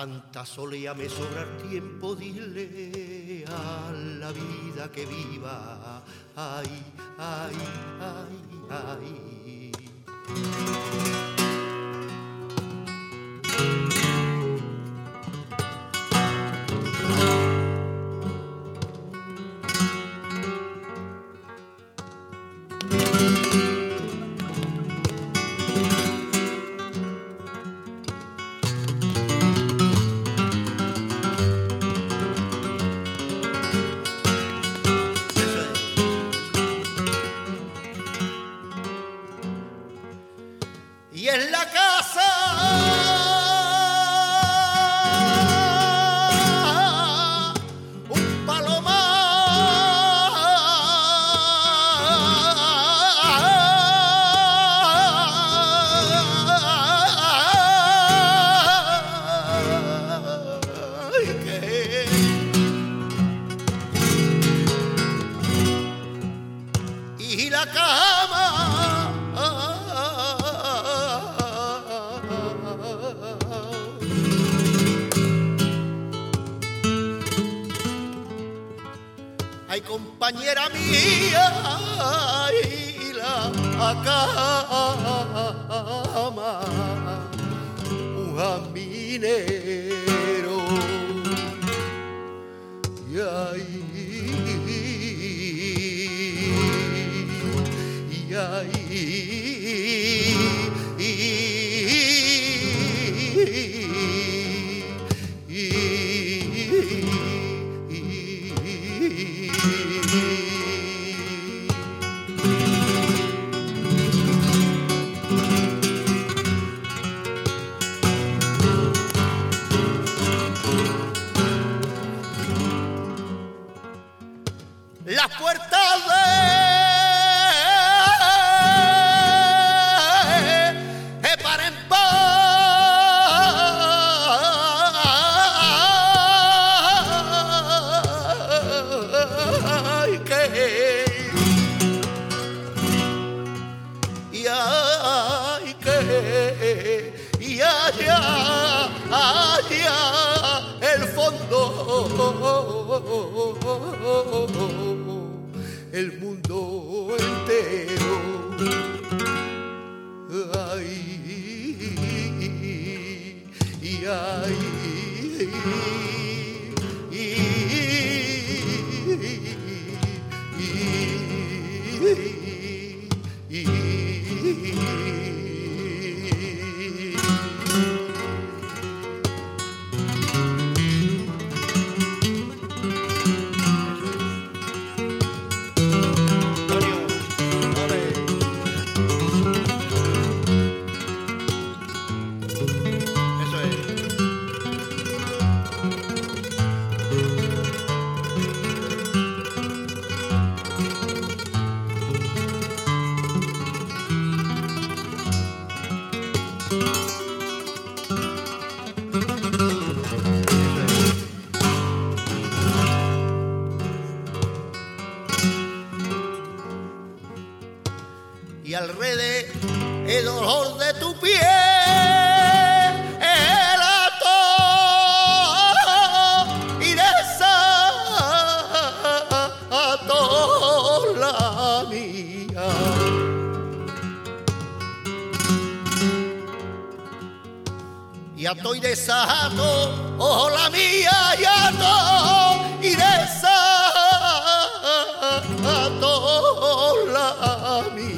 Tanta soledad me sobra el tiempo, dile a la vida que viva. Ay, ay, ay, ay. Y en la casa un palomar y la cama ay, compañera mía, y la cama, un jaminero, y ay, las puertas de par en par, que y allá el fondo, el mundo entero. Ay, y ay, y alrededor de tu piel el ato y desato la mía. Y ato y desato, oh la mía, y ato y desato la mía.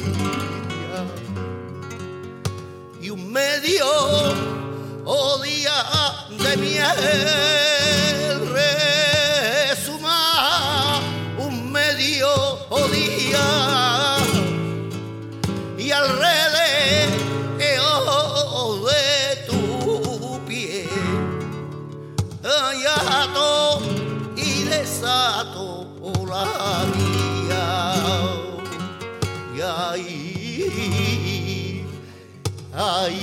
Y un medio día de miel resuma, un medio día y alrededor de tu piel ato y desato la mía. Y ay,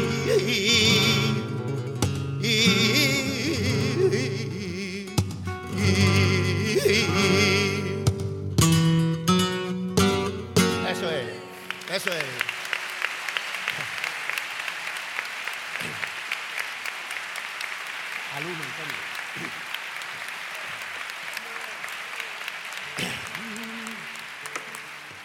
eso es, eso es. Al 1, Antonio.